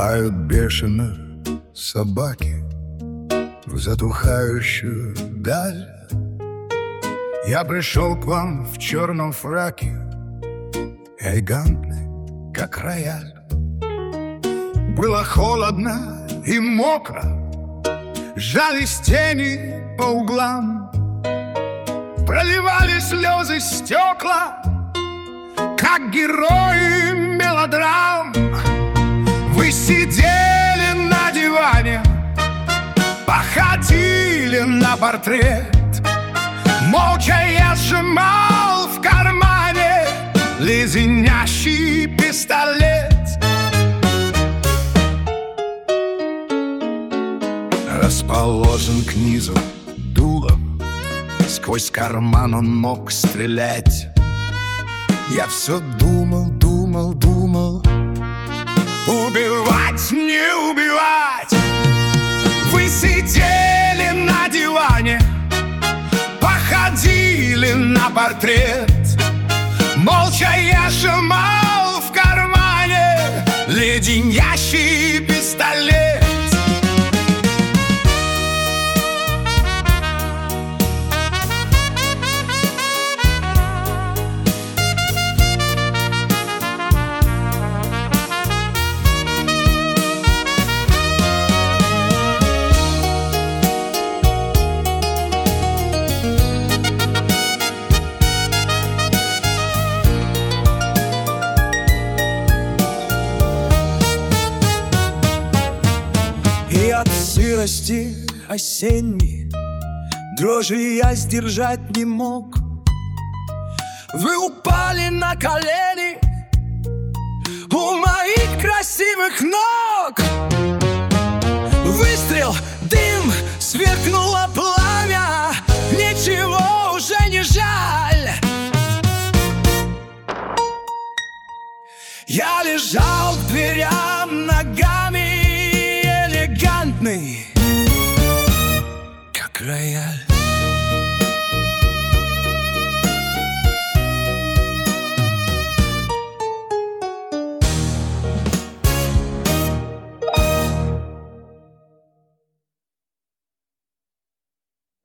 Лают бешено собаки в затухающую даль. Я пришел к вам в черном фраке, элегантный, как рояль. Было холодно и мокро, жались тени по углам, проливали слезы стекла, как герои мелодрам. Вы сидели на диване, походили на портрет. Молча я сжимал в кармане леденящий пистолет. Расположен к низу дулом, сквозь карман он мог стрелять. Я все думал, думал, думал, убивать, не убивать. Вы сидели на диване, походили на портрет. Молча я сжимал в кармане леденящий пистолет. И от сырости осенней дрожи я сдержать не мог. Вы упали на колени у моих красивых ног. Выстрел, дым, сверкнуло пламя, ничего уже не жаль. Я лежал к дверям ногами, элегантный, как рояль.